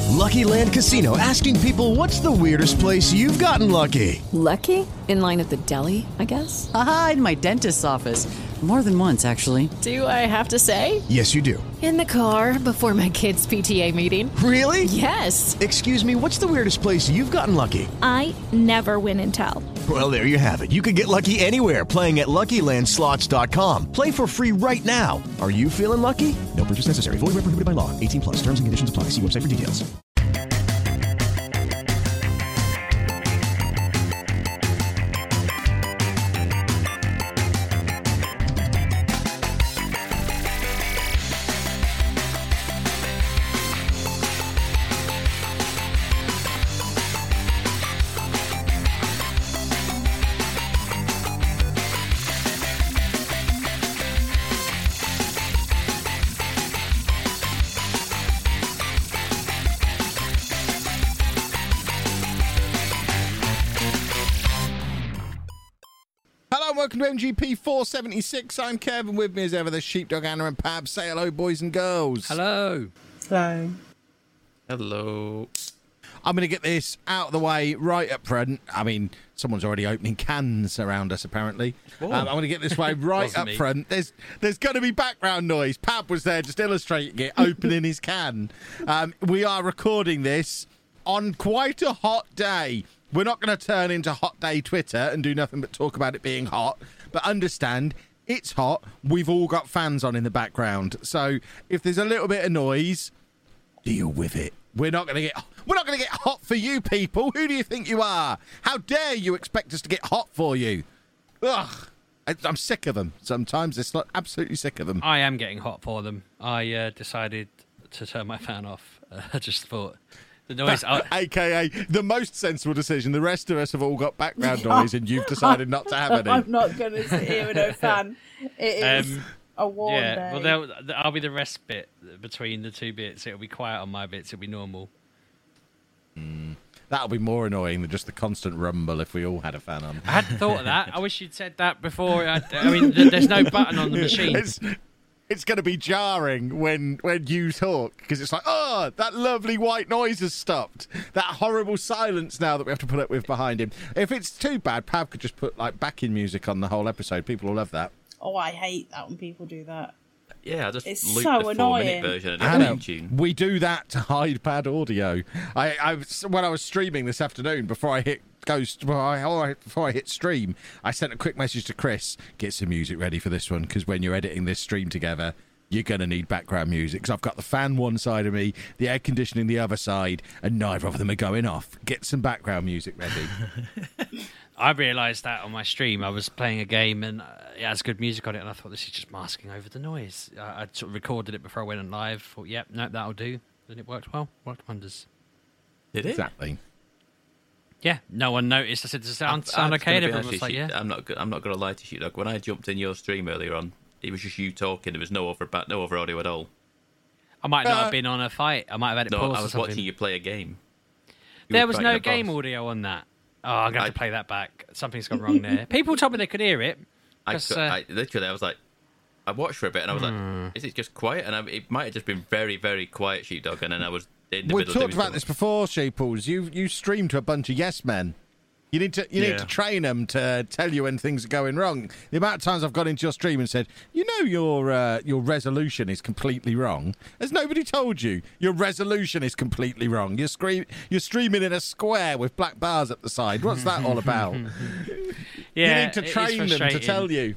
Lucky Land Casino, asking people, what's the weirdest place you've gotten lucky? Lucky? In line at the deli, I guess? Aha, in my dentist's office. More than once, actually. Do I have to say? Yes, you do. In the car before my kids' PTA meeting. Really? Yes. Excuse me, what's the weirdest place you've gotten lucky? I never win and tell. Well, there you have it. You can get lucky anywhere, playing at LuckyLandSlots.com. Play for free right now. Are you feeling lucky? No purchase necessary. Void where prohibited by law. 18 plus. Terms and conditions apply. See website for details. Welcome to MGP 476. I'm Kevin. With me as ever, the Sheepdog, Anna and Pab. Say hello, boys and girls. Hello. Hello. Hello. I'm going to get this out of the way right up front. I mean, someone's already opening cans around us, apparently. I'm going to get this way right up front. There's going to be background noise. Pab was there just illustrating it, opening his can. We are recording this on quite a hot day. We're not going to turn into Hot Day Twitter and do nothing but talk about it being hot. But understand, it's hot. We've all got fans on in the background. So if there's a little bit of noise, deal with it. We're not going to get hot for you people. Who do you think you are? How dare you expect us to get hot for you? Ugh. I'm sick of them. Sometimes it's like absolutely sick of them. I am getting hot for them. I decided to turn my fan off. I just thought... the noise, AKA the most sensible decision. The rest of us have all got background noise, and you've decided not to have any. I'm not going to sit here with no fan. It is a warm day. Well, I'll be the rest bit between the two bits. It'll be quiet on my bits. It'll be normal. That'll be more annoying than just the constant rumble if we all had a fan on. I hadn't thought of that. I wish you'd said that before. I mean, there's no button on the machine. It's going to be jarring when you talk, because it's like, oh, that lovely white noise has stopped. That horrible silence now that we have to put up with behind him. If it's too bad, Pav could just put like backing music on the whole episode. People will love that. Oh, I hate that when people do that. Yeah, I just it's loop so the annoying. 4-minute version of the tune. We do that to hide bad audio. When I was streaming this afternoon, before I hit stream, I sent a quick message to Chris, get some music ready for this one, because when you're editing this stream together, you're going to need background music, because I've got the fan one side of me, the air conditioning the other side, and neither of them are going off. Get some background music ready. I realised that on my stream. I was playing a game and it has good music on it, and I thought, this is just masking over the noise. I sort of recorded it before I went on live. Thought, yep, no, that'll do. And it worked well. Worked wonders. Did it? Exactly. Yeah, no one noticed. I said, does it sound okay? And everyone was like, yeah. I'm not going to lie to you, Doug. When I jumped in your stream earlier on, it was just you talking. There was no over audio at all. I might not have been on a fight. I might have had it paused. I was watching you play a game. There was no game audio on that. Oh, I'm going to have to play that back. Something's gone wrong there. People told me they could hear it. I was like, I watched for a bit and I was like, is it just quiet? And it might have just been very, very quiet, Sheepdog. And then I was in the middle. We've talked about this before, Sheeples. You stream to a bunch of yes men. You need to train them to tell you when things are going wrong. The amount of times I've gone into your stream and said, your resolution is completely wrong. Has nobody told you your resolution is completely wrong? You're streaming in a square with black bars at the side. What's that all about? Yeah, you need to train them to tell you.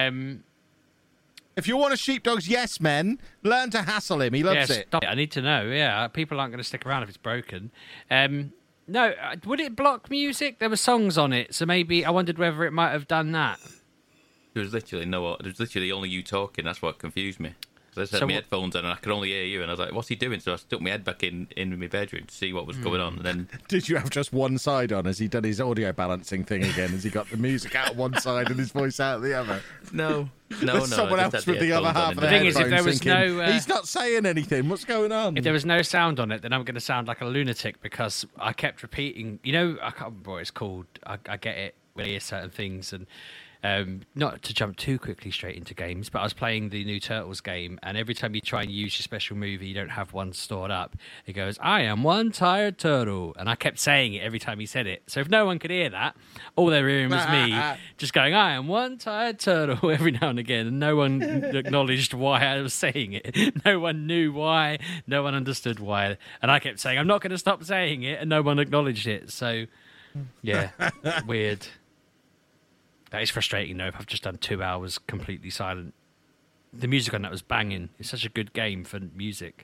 If you want a Sheepdog's yes men, learn to hassle him. He loves it. Stop it. I need to know. Yeah, people aren't going to stick around if it's broken. No, would it block music? There were songs on it, so maybe I wondered whether it might have done that. There was literally only you talking. That's what confused me. So I just had my headphones on and I could only hear you, and I was like, what's he doing? So I stuck my head back in my bedroom to see what was going on. And then did you have just one side on? Has he done his audio balancing thing again? Has he got the music out of one side and his voice out of the other? No. Someone else with the other half of the thing is, if there was thinking, he's not saying anything. What's going on? If there was no sound on it, then I'm going to sound like a lunatic because I kept repeating. I can't remember what it's called. I get it when I hear certain things, and Not to jump too quickly straight into games, but I was playing the new Turtles game, and every time you try and use your special move, you don't have one stored up. It goes, "I am one tired turtle," and I kept saying it every time he said it. So if no one could hear that, all they were hearing was me just going, "I am one tired turtle," every now and again, and no one acknowledged why I was saying it. No one knew why. No one understood why, and I kept saying, "I'm not going to stop saying it," and no one acknowledged it. So, yeah, weird. That is frustrating, though, if I've just done 2 hours completely silent. The music on that was banging. It's such a good game for music.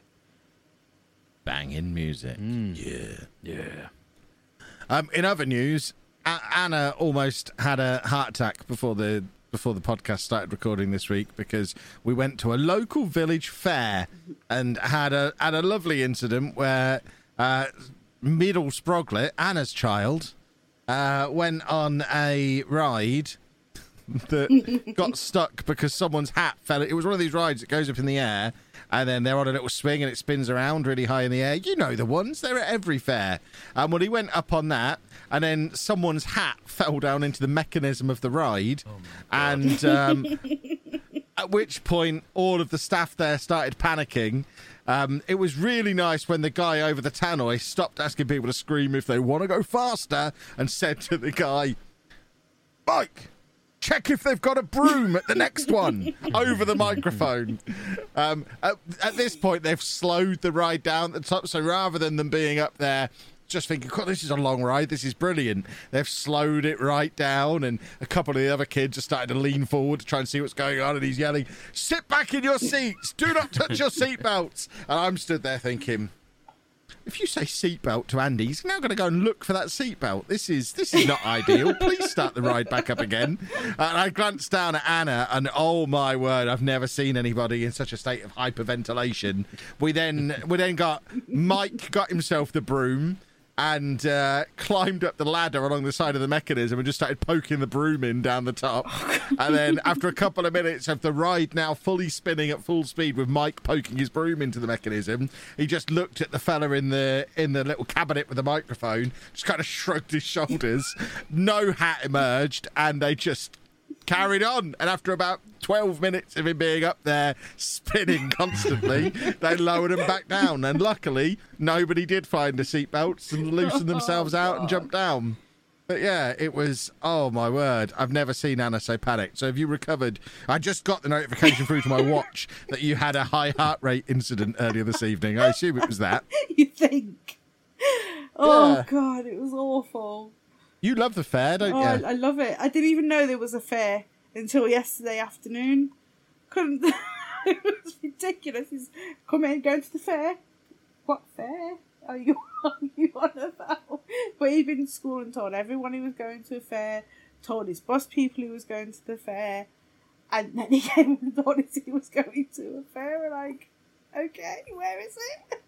Banging music. Yeah. In other news, Anna almost had a heart attack before the podcast started recording this week, because we went to a local village fair and had a lovely incident where Middle Sproglet, Anna's child, went on a ride that got stuck because someone's hat fell. It was one of these rides that goes up in the air, and then they're on a little swing and it spins around really high in the air. You know the ones, they're at every fair. Well, he went up on that, and then someone's hat fell down into the mechanism of the ride, and at which point all of the staff there started panicking. It was really nice when the guy over the tannoy stopped asking people to scream if they want to go faster and said to the guy, "Mike, check if they've got a broom at the next one," over the microphone. At this point, they've slowed the ride down at the top, so rather than them being up there just thinking, "God, this is a long ride, this is brilliant," they've slowed it right down, and a couple of the other kids are starting to lean forward to try and see what's going on, and he's yelling, "Sit back in your seats, do not touch your seatbelts." And I'm stood there thinking, if you say seatbelt to Andy, he's now going to go and look for that seatbelt. This is not ideal. Please start the ride back up again. And I glanced down at Anna, and oh my word, I've never seen anybody in such a state of hyperventilation. We then got Mike got himself the broom and climbed up the ladder along the side of the mechanism and just started poking the broom in down the top. And then after a couple of minutes of the ride now fully spinning at full speed with Mike poking his broom into the mechanism, he just looked at the fella in the little cabinet with the microphone, just kind of shrugged his shoulders. No hat emerged, and they just carried on. And after about 12 minutes of him being up there spinning constantly, they lowered him back down, and luckily nobody did find the seatbelts and loosened themselves out and jumped down. But yeah, it was, oh my word, I've never seen Anna so panicked. So have you recovered? I just got the notification through to my watch that you had a high heart rate incident earlier this evening. I assume it was that. You think? Oh Yeah. God, it was awful. You love the fair, don't you? I love it. I didn't even know there was a fair until yesterday afternoon. Couldn't. It was ridiculous. He's coming, going to the fair. What fair are you on about? But he'd been in school and told everyone he was going to a fair. Told his boss people he was going to the fair, and then he came and told us he was going to a fair. And like, okay, where is it?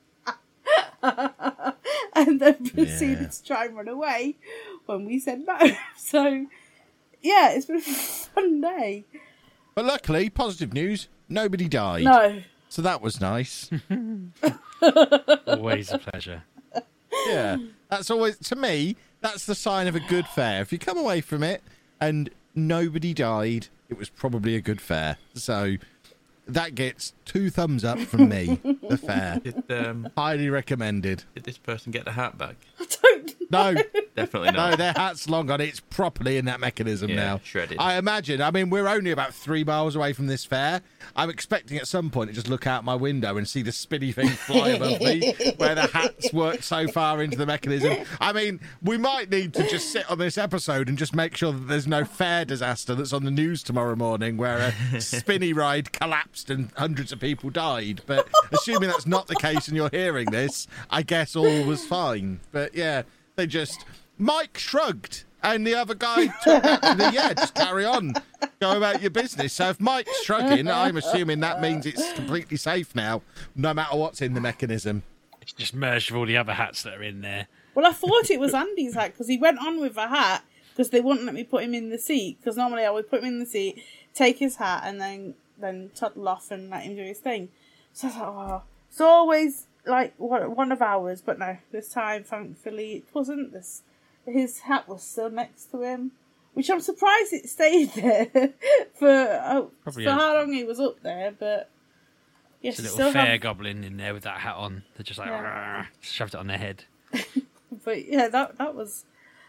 And then proceeded to try and run away when we said no. So, yeah, it's been a fun day. But luckily, positive news, nobody died. No. So that was nice. Always a pleasure. Yeah. That's always, to me, that's the sign of a good fair. If you come away from it and nobody died, it was probably a good fair. So that gets 2 thumbs up from me, the fair. Highly recommended. Did this person get the hat back? I don't No. Definitely not. No, their hat's long gone. It's properly in that mechanism now. Shredded. I imagine. I mean, we're only about 3 miles away from this fair. I'm expecting at some point to just look out my window and see the spinny thing fly above me, where the hat's worked so far into the mechanism. I mean, we might need to just sit on this episode and just make sure that there's no fair disaster that's on the news tomorrow morning where a spinny ride collapsed and hundreds of people died. But assuming that's not the case and you're hearing this, I guess all was fine. But yeah, they just... Mike shrugged, and the other guy took that to the, yeah, just carry on. Go about your business. So if Mike's shrugging, I'm assuming that means it's completely safe now, no matter what's in the mechanism. It's just merged with all the other hats that are in there. Well, I thought it was Andy's hat because he went on with a hat because they wouldn't let me put him in the seat. Because normally I would put him in the seat, take his hat, and then toddle off and let him do his thing. So I was like, oh, it's always like one of ours, but no, this time, thankfully, it wasn't. His hat was still next to him. which I'm surprised it stayed there for how long he was up there. But yes, it's a little fair goblin in there with that hat on. They're just like shoved it on their head. But yeah, that was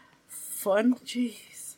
fun. Jeez,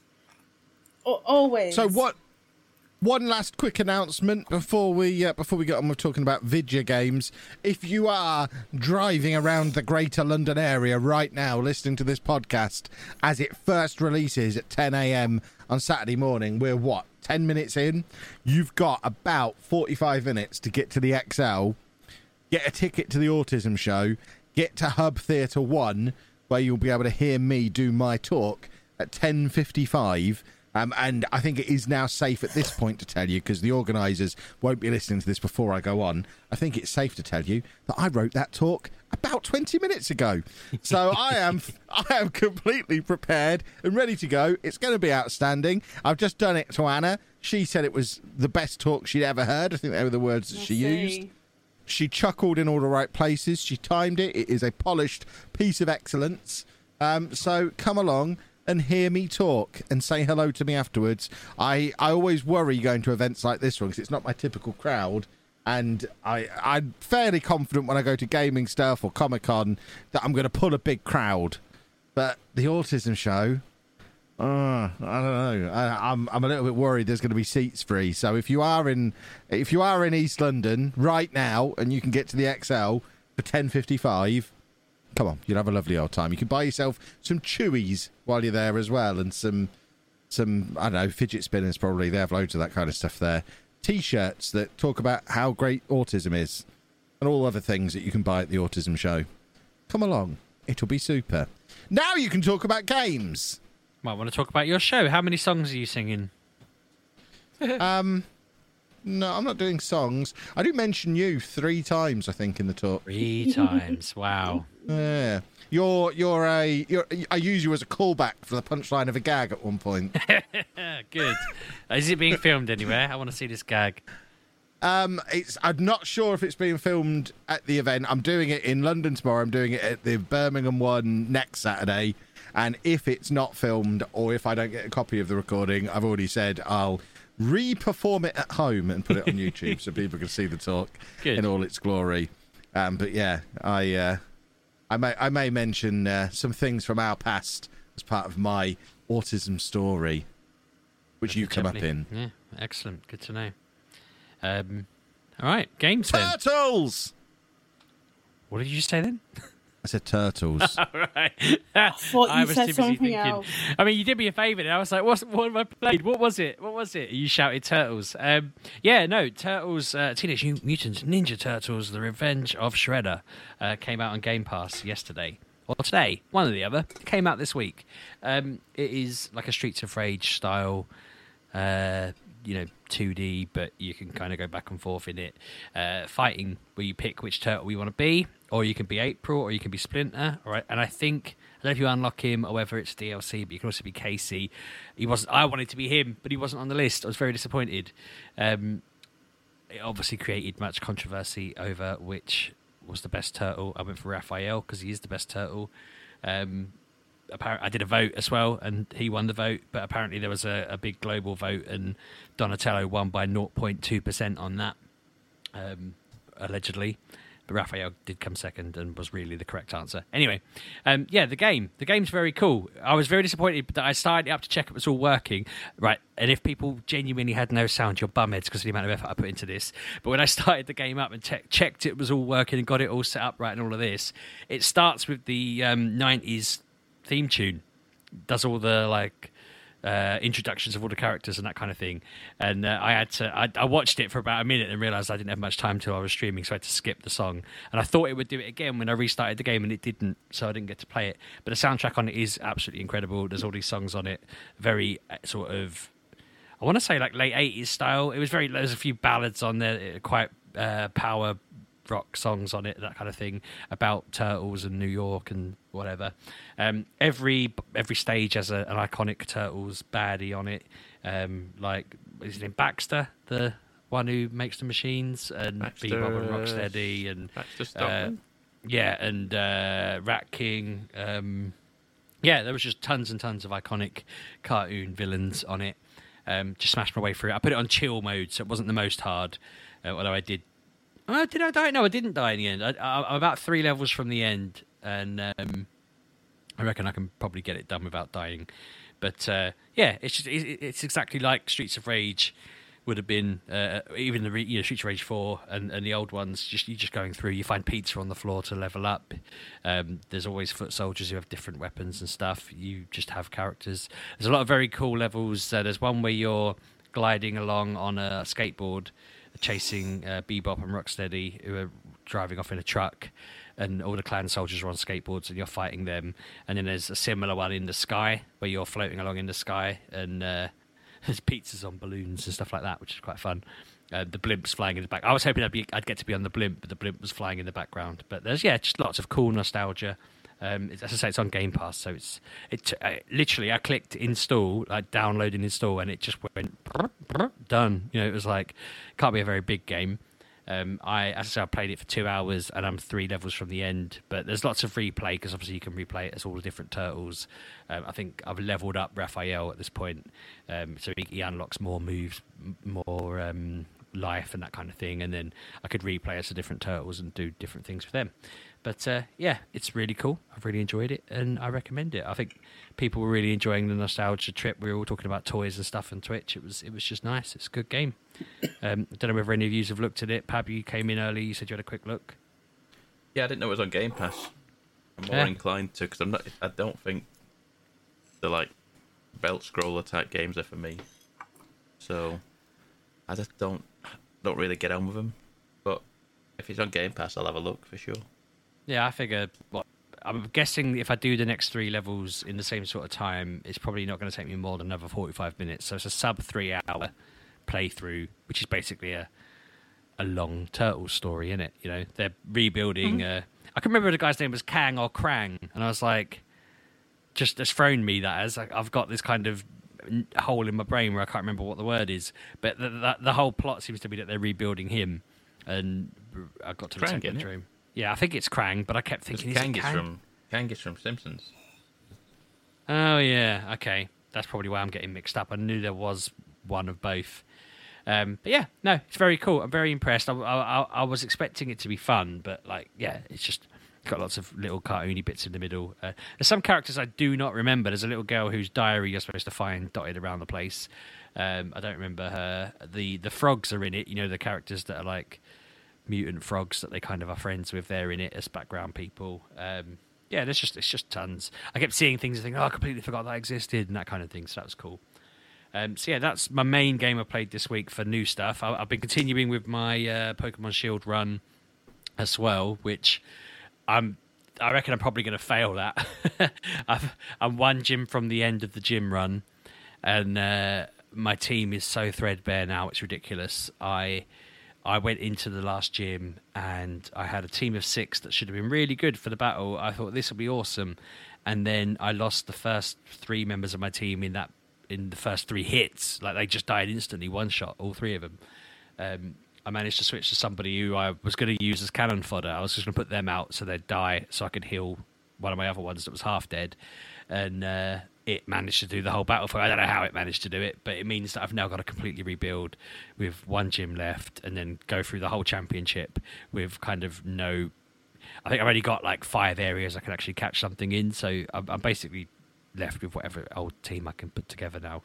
always. So what? One last quick announcement before we get on with talking about video games. If you are driving around the Greater London area right now, listening to this podcast as it first releases at 10 a.m. on Saturday morning, we're 10 minutes in? You've got about 45 minutes to get to the XL, get a ticket to the Autism Show, get to Hub Theatre 1, where you'll be able to hear me do my talk at 10:55. And I think it is now safe at this point to tell you, because the organisers won't be listening to this before I go on, I think it's safe to tell you that I wrote that talk about 20 minutes ago. So I am completely prepared and ready to go. It's going to be outstanding. I've just done it to Anna. She said it was the best talk she'd ever heard. I think they were the words that she used. She chuckled in all the right places. She timed it. It is a polished piece of excellence. So come along and hear me talk and say hello to me afterwards. I always worry going to events like this one because it's not my typical crowd, and I'm fairly confident when I go to gaming stuff or Comic-Con that I'm going to pull a big crowd. But the Autism Show, I don't know. I'm a little bit worried there's going to be seats free. So if you are in East London right now and you can get to the XL for 10:55, come on, you'll have a lovely old time. You can buy yourself some Chewies while you're there as well, and some I don't know, fidget spinners probably. They have loads of that kind of stuff there. T-shirts that talk about how great autism is, and all other things that you can buy at the Autism Show. Come along, it'll be super. Now you can talk about games. Might want to talk about your show. How many songs are you singing? No, I'm not doing songs. I do mention you 3 times, I think, in the talk. 3 times. Wow. Yeah. I use you as a callback for the punchline of a gag at one point. Good. Is it being filmed anywhere? I want to see this gag. I'm not sure if it's being filmed at the event. I'm doing it in London tomorrow. I'm doing it at the Birmingham one next Saturday. And if it's not filmed, or if I don't get a copy of the recording, I've already said I'll re-perform it at home and put it on YouTube so people can see the talk in all its glory. But yeah, I may mention some things from our past as part of my autism story, which you come up in. Yeah, excellent. Good to know. All right, games then. Turtles! What did you say then? I said turtles. All right. I thought you said something else. I mean, you did me a favour, and I was like, what have I played? What was it? You shouted Turtles. Turtles, Teenage Mutant Ninja Turtles, The Revenge of Shredder came out on Game Pass yesterday. Or today, one or the other. It came out this week. It is like a Streets of Rage style 2D, but you can kind of go back and forth in it. Fighting, where you pick which turtle you want to be, or you can be April, or you can be Splinter. All right, and I don't know if you unlock him or whether it's DLC, but you can also be Casey. I wanted to be him, but he wasn't on the list. I was very disappointed. It obviously created much controversy over which was the best turtle. I went for Raphael because he is the best turtle. I did a vote as well, and he won the vote, but apparently there was a big global vote, and Donatello won by 0.2% on that, allegedly. But Raphael did come second and was really the correct answer. Anyway, the game's very cool. I was very disappointed that I started it up to check it was all working, right? And if people genuinely had no sound, you're bumheads because of the amount of effort I put into this. But when I started the game up and checked it was all working and got it all set up right and all of this, it starts with the 90s theme tune, does all the introductions of all the characters and that kind of thing, and I watched it for about a minute and realised I didn't have much time till I was streaming, so I had to skip the song, and I thought it would do it again when I restarted the game, and it didn't, so I didn't get to play it. But the soundtrack on it is absolutely incredible. There's all these songs on it, very sort of, I want to say like late 80s style. There's a few ballads on there, quite power rock songs on it, that kind of thing, about turtles and New York and whatever. Every stage has an iconic Turtles baddie on it. Like, is his name Baxter, the one who makes the machines, and Bebop and Rocksteady, and Baxter Stockman. and Rat King. Yeah, there was just tons and tons of iconic cartoon villains on it. Just smashed my way through it. I put it on chill mode, so it wasn't the most hard. Although I did. Did I die? No, I didn't die in the end. I'm about 3 levels from the end, and I reckon I can probably get it done without dying. But yeah, it's exactly like Streets of Rage would have been, even the Streets of Rage 4 and the old ones. You're just going through. You find pizza on the floor to level up. There's always foot soldiers who have different weapons and stuff. You just have characters. There's a lot of very cool levels. There's one where you're gliding along on a skateboard, chasing Bebop and Rocksteady, who are driving off in a truck. And all the clan soldiers are on skateboards, and you're fighting them. And then there's a similar one in the sky, where you're floating along in the sky, and there's pizzas on balloons and stuff like that, which is quite fun. The blimp's flying in the back. I was hoping I'd get to be on the blimp, but the blimp was flying in the background. But there's just lots of cool nostalgia. As I say, it's on Game Pass, so literally I clicked install, like download and install, and it just went done. It was like, can't be a very big game. As I say, I played it for 2 hours, and I'm 3 levels from the end. But there's lots of replay, because obviously you can replay it as all the different turtles. I think I've leveled up Raphael at this point, so he unlocks more moves, more life, and that kind of thing. And then I could replay as the different turtles and do different things with them. But yeah, it's really cool. I've really enjoyed it, and I recommend it. I think people were really enjoying the nostalgia trip. We were all talking about toys and stuff on Twitch. It was just nice. It's a good game. I don't know whether any of you have looked at it. Pab, you came in early. You said you had a quick look. Yeah, I didn't know it was on Game Pass. I'm more inclined to, because I don't think the like belt scroller type games are for me. So I just don't really get on with them. But if it's on Game Pass, I'll have a look for sure. Yeah, I figure. I'm guessing if I do the next 3 levels in the same sort of time, it's probably not going to take me more than another 45 minutes. So it's a sub 3 hour playthrough, which is basically a long turtle story, isn't it? They're rebuilding. I can remember the guy's name was Kang or Krang, and I was like, just has thrown me that as I've got this kind of hole in my brain where I can't remember what the word is. But the whole plot seems to be that they're rebuilding him, and I got to the second dream. Yeah, I think it's Krang, but I kept thinking Kang is from Simpsons. Oh yeah, okay, that's probably why I'm getting mixed up. I knew there was one of both. But yeah, no, it's very cool. I'm very impressed. I was expecting it to be fun, but it's got lots of little cartoony bits in the middle. There's some characters I do not remember. There's a little girl whose diary you're supposed to find dotted around the place. I don't remember her. The frogs are in it. The characters that are like mutant frogs that they kind of are friends with. They're in it as background people. It's just tons. I kept seeing things and thinking, I completely forgot that existed, and that kind of thing. So that was cool. That's my main game I played this week for new stuff. I've been continuing with my Pokemon Shield run as well, which I reckon I'm probably going to fail that. I'm 1 gym from the end of the gym run, and my team is so threadbare now, it's ridiculous. I went into the last gym, and I had a team of 6 that should have been really good for the battle. I thought this will be awesome, and then I lost the first 3 members of my team in the first 3 hits. Like, they just died instantly, one shot, all 3 of them. I managed to switch to somebody who I was going to use as cannon fodder. I was just going to put them out so they'd die, so I could heal one of my other ones that was half dead. And it managed to do the whole battle for me. I don't know how it managed to do it, but it means that I've now got to completely rebuild with 1 gym left, and then go through the whole championship with kind of no... I think I've only got like 5 areas I can actually catch something in, so I'm basically left with whatever old team I can put together now.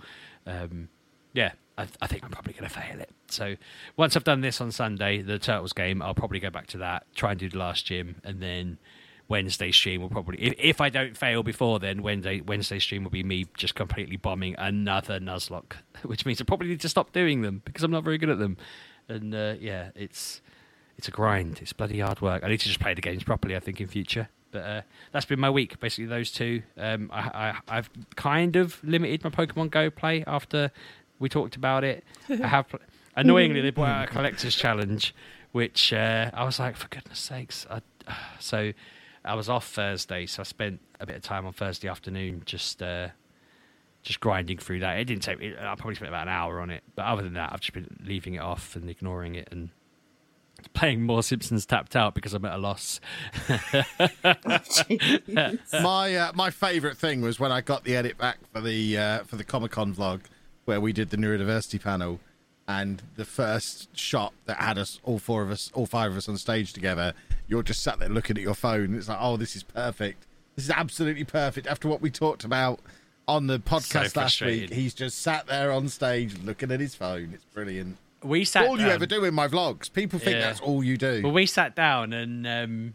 I think I'm probably going to fail it. So once I've done this on Sunday, the Turtles game, I'll probably go back to that, try and do the last gym, and then Wednesday stream will probably... If I don't fail before then, Wednesday stream will be me just completely bombing another Nuzlocke, which means I probably need to stop doing them because I'm not very good at them. And it's a grind. It's bloody hard work. I need to just play the games properly, I think, in future. But that's been my week, basically those 2. I've kind of limited my Pokemon Go play after we talked about it. Annoyingly, they brought out a collector's challenge, which I was like, for goodness sakes. So I was off Thursday, so I spent a bit of time on Thursday afternoon just grinding through that. It didn't take me... I probably spent about an hour on it. But other than that, I've just been leaving it off and ignoring it. And Playing more Simpsons Tapped Out because I'm at a loss. My favourite thing was when I got the edit back for the Comic-Con vlog where we did the neurodiversity panel, and the first shot that had us, all five of us on stage together, you're just sat there looking at your phone. It's like, oh, this is perfect. This is absolutely perfect. After what we talked about on the podcast last week, he's just sat there on stage looking at his phone. It's brilliant. We sat all you ever do in my vlogs. People think that's all you do. Well, we sat down and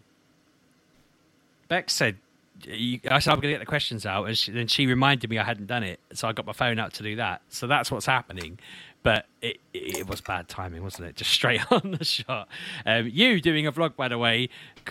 Beck said, I said I'm going to get the questions out, and then she reminded me I hadn't done it, so I got my phone out to do that. So that's what's happening. But it was bad timing, wasn't it? Just straight on the shot. You doing a vlog, by the way,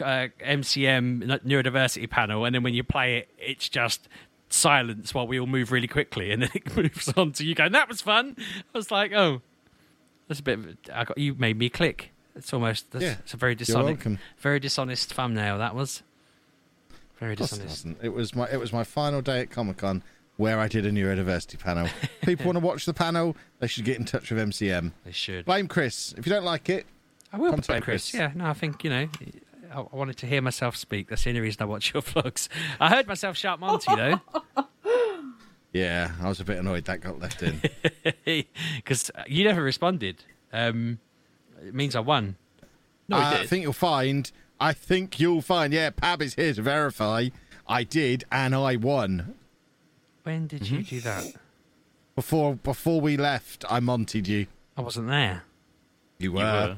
MCM neurodiversity panel, and then when you play it, it's just silence while we all move really quickly, and then it moves on to you going, that was fun. I was like, oh. That's a bit. You made me click. It's almost. It's a very dishonest thumbnail. That was very dishonest. It was my final day at Comic-Con where I did a neurodiversity panel. People want to watch the panel. They should get in touch with MCM. They should blame Chris if you don't like it. I will blame Chris. Yeah, no, I think I wanted to hear myself speak. That's the only reason I watch your vlogs. I heard myself shout Monty though. Yeah, I was a bit annoyed that got left in. Because you never responded. It means I won. No, I think you'll find. Yeah, Pab is here to verify. I did, and I won. When did you do that? Before we left, I Montied you. I wasn't there. You were.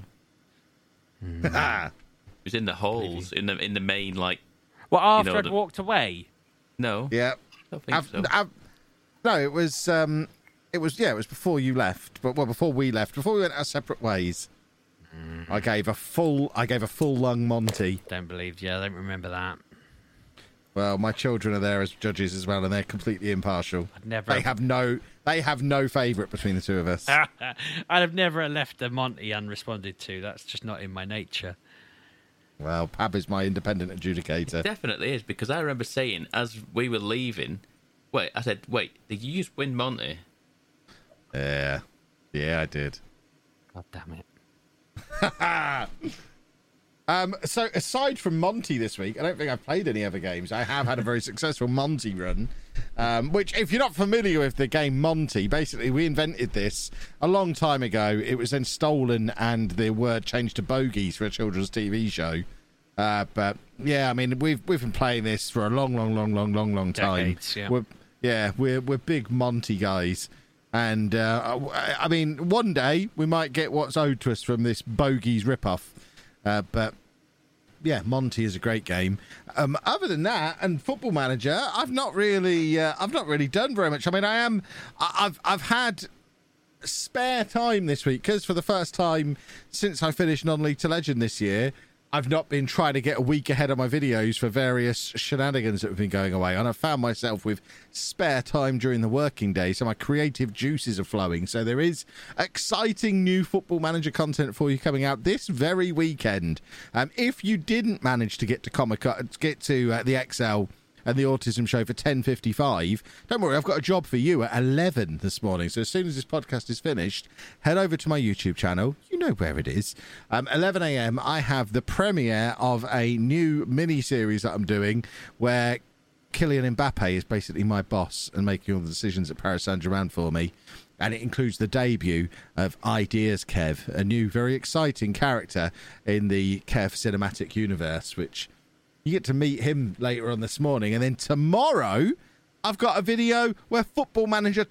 It was in the holes, in the main, like... Well, after I'd walked away? No. Yeah. I don't think so. No, it was before you left, before we left, before we went our separate ways. I gave a full lung Monty. Don't believe you. I don't remember that. Well, my children are there as judges as well, and they're completely impartial. They have no favourite between the two of us. I'd have never left a Monty unresponded to. That's just not in my nature. Well, Pab is my independent adjudicator. It definitely is, because I remember saying as we were leaving. I said, did you just win Monty? Yeah, I did. God damn it. So aside from Monty this week, I don't think I've played any other games. I have had a very successful Monty run, which, if you're not familiar with the game Monty, basically we invented this a long time ago. It was then stolen and the word changed to Bogies for a children's TV show. But yeah, I mean, we've been playing this for a long time. Decades, yeah. We're big Monty guys. And, I mean, one day we might get what's owed to us from this Bogies ripoff. But, yeah, Monty is a great game. Other than that, and Football Manager, I've not really done very much. I mean, I've had spare time this week, because for the first time since I finished Non-League to Legend this year, I've not been trying to get a week ahead of my videos for various shenanigans that have been going away. And I found myself with spare time during the working day, so my creative juices are flowing. So there is exciting new Football Manager content for you coming out this very weekend. If you didn't manage to get to the XL and the Autism Show for 10:55. Don't worry, I've got a job for you at 11 this morning. So as soon as this podcast is finished, head over to my YouTube channel. You know where it is. 11 a.m. I have the premiere of a new mini-series that I'm doing where Kylian Mbappe is basically my boss and making all the decisions at Paris Saint-Germain for me. And it includes the debut of Ideas Kev, a new, very exciting character in the Kev cinematic universe, which... you get to meet him later on this morning. And then tomorrow, I've got a video where Football Manager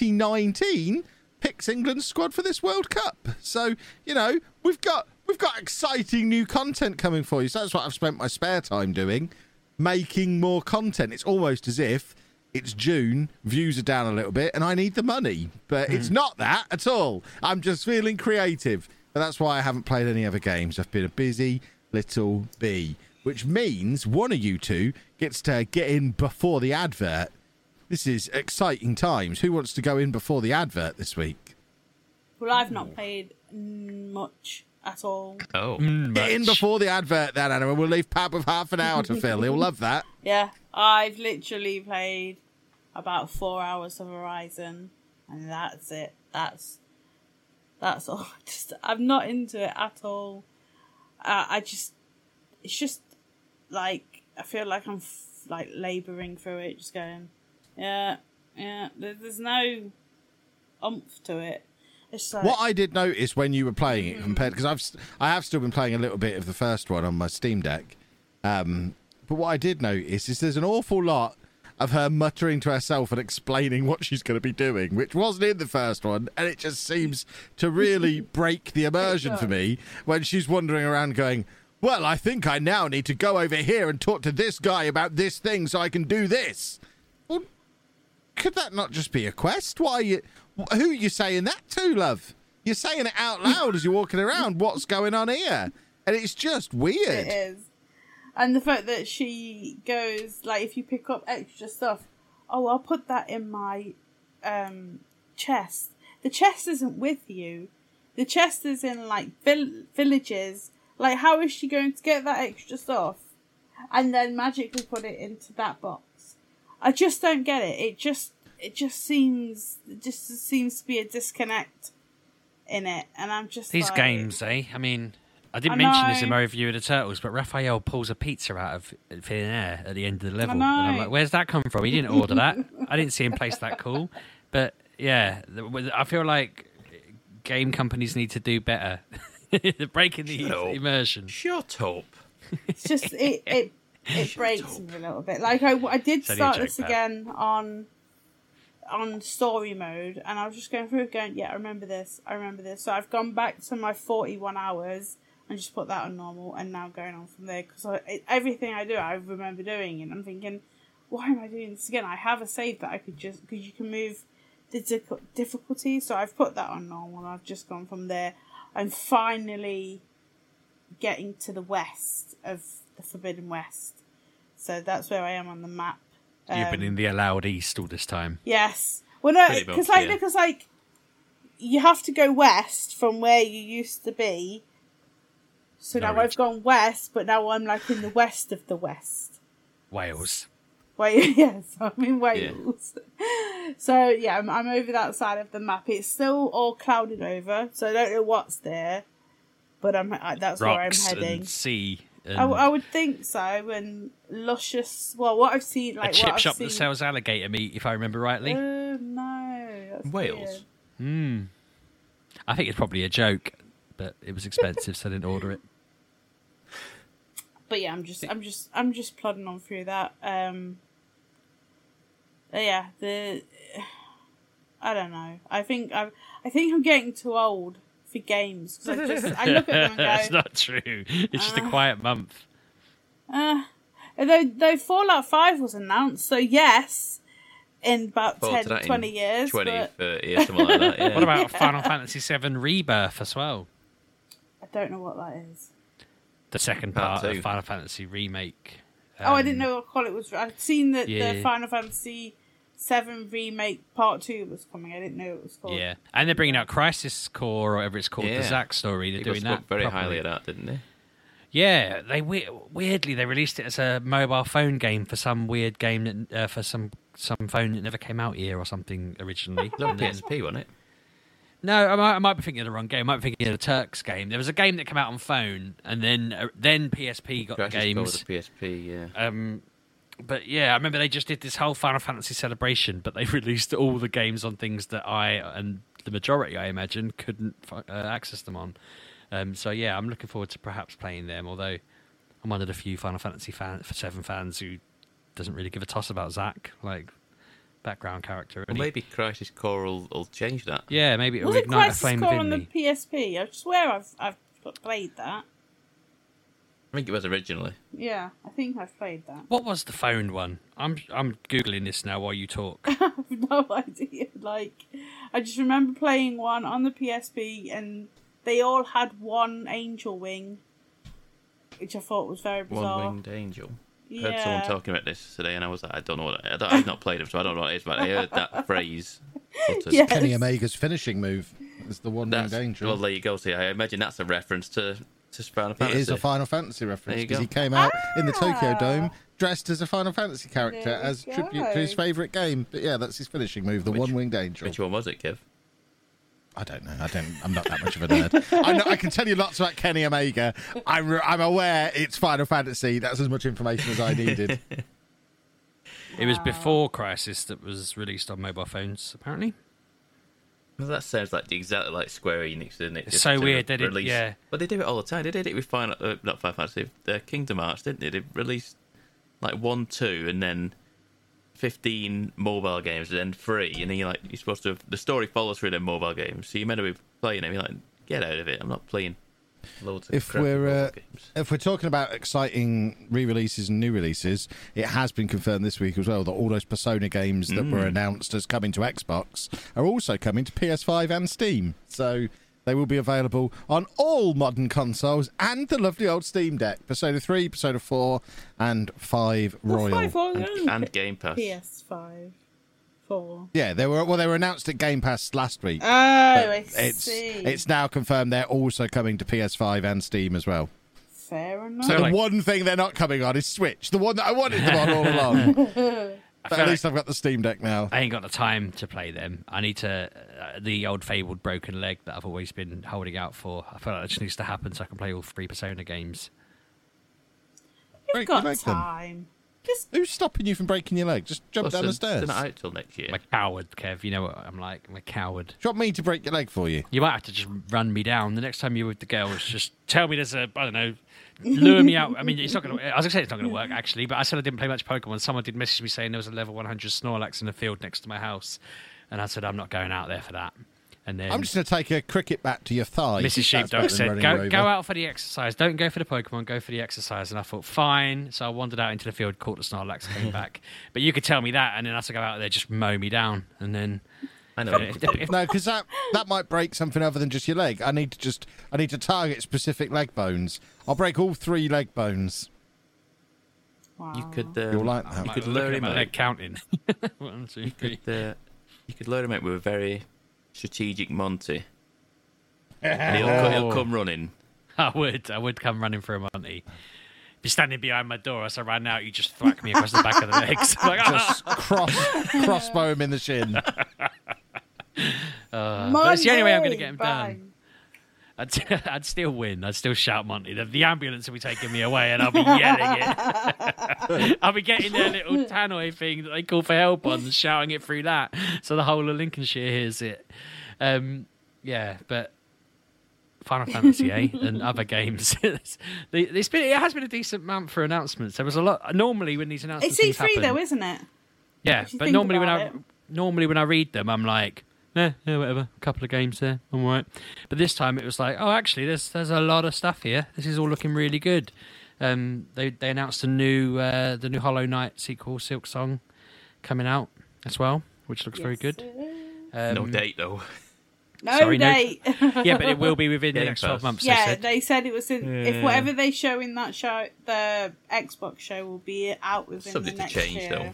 2019 picks England's squad for this World Cup. So, we've got exciting new content coming for you. So that's what I've spent my spare time doing, making more content. It's almost as if it's June, views are down a little bit, and I need the money. But it's not that at all. I'm just feeling creative. But that's why I haven't played any other games. I've been a busy little bee. Which means one of you two gets to get in before the advert. This is exciting times. Who wants to go in before the advert this week? Well, I've not played much at all. Oh. Get in before the advert then, Anna, and we'll leave Pat with half an hour to fill. He'll love that. Yeah, I've literally played about 4 hours of Horizon, and that's it. That's all. I'm not into it at all. it's just like I feel like I'm like labouring through it, just going, yeah. There's no oomph to it. It's like, what I did notice when you were playing it compared, because I have still been playing a little bit of the first one on my Steam Deck, but what I did notice is there's an awful lot of her muttering to herself and explaining what she's going to be doing, which wasn't in the first one, and it just seems to really break the immersion for me when she's wandering around going, well, I think I now need to go over here and talk to this guy about this thing so I can do this. Well, could that not just be a quest? Who are you saying that to, love? You're saying it out loud as you're walking around. What's going on here? And it's just weird. It is. And the fact that she goes, like, if you pick up extra stuff, oh, I'll put that in my chest. The chest isn't with you. The chest is in, like, villages. Like, how is she going to get that extra stuff and then magically put it into that box? I just don't get it. It just seems to be a disconnect in it, and I'm just these like, games, eh? I mean, I didn't mention this in my review of the Turtles, but Raphael pulls a pizza out of thin air at the end of the level, and I'm like, "Where's that come from? He didn't order that. I didn't see him place that cool." But yeah, I feel like game companies need to do better. They're breaking the immersion. Shut up. It's just it breaks me a little bit. Like I did start this again on story mode, and I was just going through it going, yeah, I remember this. So I've gone back to my 41 hours and just put that on normal, and now going on from there, because everything I do I remember doing, and I'm thinking, why am I doing this again? I have a save that I could just, because you can move the difficulty, so I've put that on normal, and I've just gone from there. I'm finally getting to the west of the Forbidden West, so that's where I am on the map. You've been in the allowed east all this time. Yes. Well, no, because you have to go west from where you used to be. So now I've gone west, but now I'm like in the west of the west. Wales. Yes, I'm in Wales. Yeah. So yeah, I'm over that side of the map. It's still all clouded over, so I don't know what's there, but that's where I'm heading. And sea. And I would think so, and luscious. Well, what I've seen, like a chip shop that sells alligator meat, if I remember rightly. No, that's Wales. I think it's probably a joke, but it was expensive, so I didn't order it. But yeah, I'm just plodding on through that. Yeah, I don't know. I think I'm getting too old for games, because I look at them and go, that's not true. It's just a quiet month. Though Fallout 5 was announced, so yes, in about 10, 20 years. 20, 30 years, something like that, yeah. What about Final Fantasy VII Rebirth as well? I don't know what that is. The second part of Final Fantasy Remake. I didn't know what call it was. I'd seen that the Final Fantasy VII Remake Part 2 was coming. I didn't know it was called. Yeah, and they're bringing out Crisis Core, or whatever it's called, the Zack story. They're doing that very highly of that, didn't they? Yeah, they weirdly they released it as a mobile phone game for some weird game that for some phone that never came out here or something originally. No, PSP, wasn't it? No, I might be thinking of the wrong game. I might be thinking of the Turks game. There was a game that came out on phone, and then PSP got Crisis the games. Core with the PSP, yeah. But yeah, I remember they just did this whole Final Fantasy celebration, but they released all the games on things that I, and the majority, I imagine, couldn't access them on. So yeah, I'm looking forward to perhaps playing them, although I'm one of the few Final Fantasy VII fans who doesn't really give a toss about Zack, like background character. Well, maybe Crisis Core will change that. Yeah, maybe it'll ignite a flame within me. Was it Crisis Core on the PSP? I swear I've played that. I think it was originally. Yeah, I think I've played that. What was the phone one? I'm googling this now while you talk. I have no idea. Like, I just remember playing one on the PSP, and they all had one angel wing, which I thought was very bizarre. One-winged angel. Yeah. I heard someone talking about this today, and I was like, I don't know what I've not played it, so I don't know what it is, but I heard that phrase. Yes. Kenny Omega's finishing move is the one-winged angel. Well, there you go. See, I imagine that's a reference to Final Fantasy. It is a Final Fantasy reference, because he came out in the Tokyo Dome dressed as a Final Fantasy character as tribute to his favourite game. But yeah, that's his finishing move, the one-winged angel. Which one was it, Kev? I don't know. I'm not that much of a nerd. I can tell you lots about Kenny Omega. I'm aware it's Final Fantasy. That's as much information as I needed. It was before Crisis that was released on mobile phones, apparently. Well, that sounds like exactly like Square Enix, doesn't it? It's so weird. They did, yeah. But they do it all the time. They did it with not Final Fantasy, Kingdom Hearts, didn't they? They released like 1, 2, and then 15 mobile games, and then 3, and then you're supposed to. The story follows through them mobile games, so you're meant to be playing them. You're like, get out of it! I'm not playing loads of games. If we're talking about exciting re-releases and new releases, it has been confirmed this week as well that all those Persona games that were announced as coming to Xbox are also coming to PS5 and Steam. So they will be available on all modern consoles and the lovely old Steam Deck. Persona 3, Persona 4, and 5 Royal. And Game Pass. PS5. 4. Yeah, they were announced at Game Pass last week. Oh, I see. It's now confirmed they're also coming to PS5 and Steam as well. Fair enough. So the one thing they're not coming on is Switch, the one that I wanted them on all along. But at least I've got the Steam Deck now. I ain't got the time to play them. I need to the old fabled broken leg that I've always been holding out for. I feel like that just needs to happen so I can play all 3 Persona games. You've got time. Who's stopping you from breaking your leg? Just jump down the stairs. It's not out till next year. I'm a coward, Kev. You know what I'm like. I'm a coward. Do you want me to break your leg for you? You might have to just run me down. The next time you're with the girls, just tell me there's lure me out. I mean, it's not going to. I was going to say it's not going to work, actually, but I said I didn't play much Pokemon. Someone did message me saying there was a level 100 Snorlax in the field next to my house, and I said I'm not going out there for that. And then I'm just going to take a cricket bat to your thigh. Mrs. Sheepdog said, go out for the exercise. Don't go for the Pokemon, go for the exercise. And I thought, fine. So I wandered out into the field, caught the Snorlax, came back. But you could tell me that, and then I had to go out there, just mow me down. And then... I know. No, because that might break something other than just your leg. I need to target specific leg bones. I'll break all 3 leg bones. Wow. You could... You'll like that. You could lure him out. Leg counting. 1, 2, 3. You could lure him out with a very... strategic Monty. And he'll come running. I would come running for a Monty. If you're standing behind my door as I ran out, you just thwack me across the back of the legs. Just crossbow him in the shin. But it's the only way I'm going to get him done. I'd still win. I'd still shout Monty. The ambulance will be taking me away and I'll be yelling it. I'll be getting their little tannoy thing that they call for help on and shouting it through that so the whole of Lincolnshire hears it. Yeah, but Final Fantasy, and other games. It has been a decent month for announcements. There was a lot. Normally when these announcements it's E3 happen, though, isn't it? Yeah, but normally when I read them, I'm like, yeah, whatever. A couple of games there, I'm all right. But this time it was like, oh, actually, there's a lot of stuff here. This is all looking really good. They announced the new Hollow Knight sequel, Silk Song, coming out as well, which looks very good. No date though. No date. Yeah, but it will be within the next 12 months. Yeah, they said it was if whatever they show in that show, the Xbox show will be out within the next change, year. Though.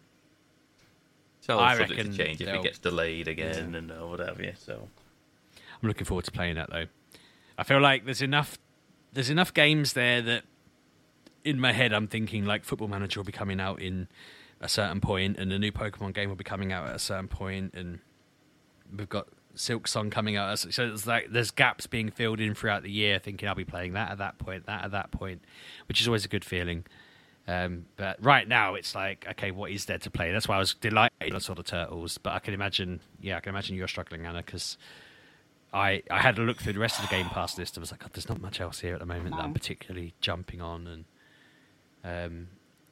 So I subject reckon to change if it gets delayed again and whatever. Yeah, so I'm looking forward to playing that though. I feel like there's enough games there that in my head I'm thinking like Football Manager will be coming out in a certain point, and the new Pokemon game will be coming out at a certain point, and we've got Silk Song coming out. So it's like there's gaps being filled in throughout the year, thinking I'll be playing that at that point, which is always a good feeling. But right now it's like, okay, what is there to play? That's why I was delighted when I saw the Turtles. But I can imagine you're struggling, Anna, because I had a look through the rest of the Game Pass list. I was like, God, there's not much else here at the moment that I'm particularly jumping on, and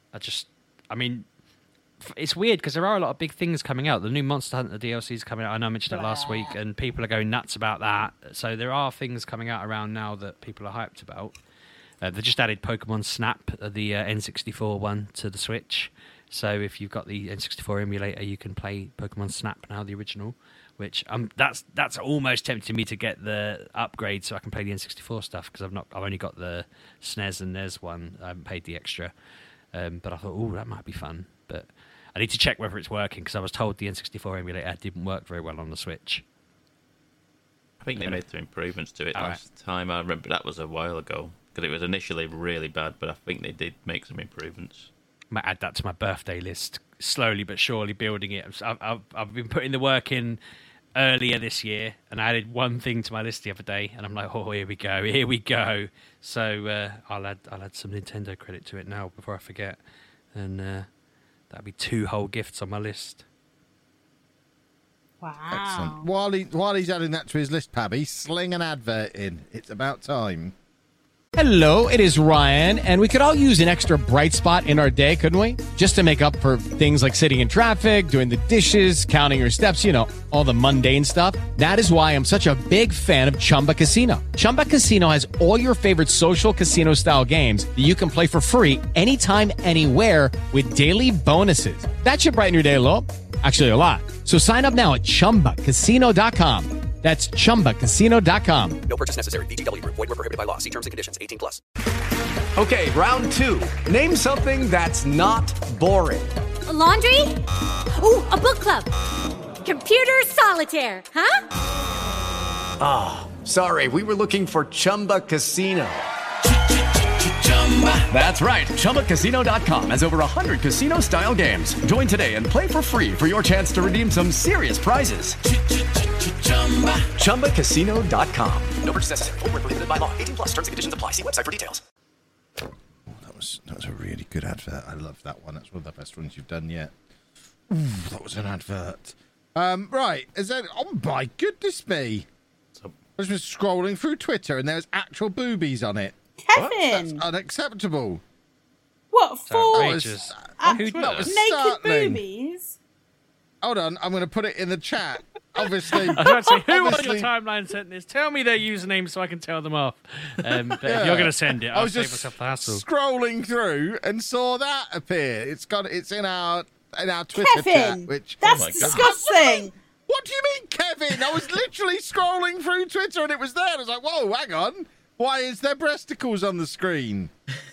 it's weird because there are a lot of big things coming out. The new Monster Hunter DLC is coming out. I know I mentioned it last week, and people are going nuts about that. So there are things coming out around now that people are hyped about. They just added Pokemon Snap, the N64 one, to the Switch. So if you've got the N64 emulator, you can play Pokemon Snap now, the original. Which that's almost tempting me to get the upgrade so I can play the N64 stuff, because I've only got the SNES and NES one. I haven't paid the extra. But I thought, that might be fun. But I need to check whether it's working, because I was told the N64 emulator didn't work very well on the Switch. I think they made some improvements to it last time. I remember that was a while ago, because it was initially really bad, but I think they did make some improvements. I might add that to my birthday list, slowly but surely building it. I've been putting the work in earlier this year, and I added one thing to my list the other day, and I'm like, oh, here we go. So I'll add some Nintendo credit to it now before I forget, and that'll be 2 whole gifts on my list. Wow. Excellent. While he's adding that to his list, Pabby, sling an advert in. It's about time. Hello, it is Ryan, and we could all use an extra bright spot in our day, couldn't we? Just to make up for things like sitting in traffic, doing the dishes, counting your steps, all the mundane stuff. That is why I'm such a big fan of Chumba Casino. Chumba Casino has all your favorite social casino-style games that you can play for free anytime, anywhere with daily bonuses. That should brighten your day a little. Actually, a lot. So sign up now at ChumbaCasino.com. That's ChumbaCasino.com. No purchase necessary. VGW Group. Void where prohibited by law. See terms and conditions. 18+. Okay, round 2. Name something that's not boring. A laundry? Ooh, a book club. Computer solitaire, huh? Ah, sorry. We were looking for Chumba Casino. That's right. ChumbaCasino.com has over 100 casino-style games. Join today and play for free for your chance to redeem some serious prizes. ChumbaCasino.com. No purchase necessary. Void where prohibited by law. 18+. Terms and conditions apply. See website for details. That was a really good advert. I love that one. That's one of the best ones you've done yet. Ooh, that was an advert. Right. Oh my goodness me. I was just scrolling through Twitter and there's actual boobies on it. Kevin! That's unacceptable. What, for that was naked startling. boobies? Hold on, I'm going to put it in the chat. Obviously. I was about to say, who on your timeline sent this? Tell me their username so I can tell them off. But if you're going to send it, I'll save myself the hassle. Scrolling through and saw that appear. It's in our Twitter Kevin, chat. That's disgusting. What do you mean, Kevin? I was literally scrolling through Twitter and it was there. I was like, whoa, hang on. Why is there breasticles on the screen?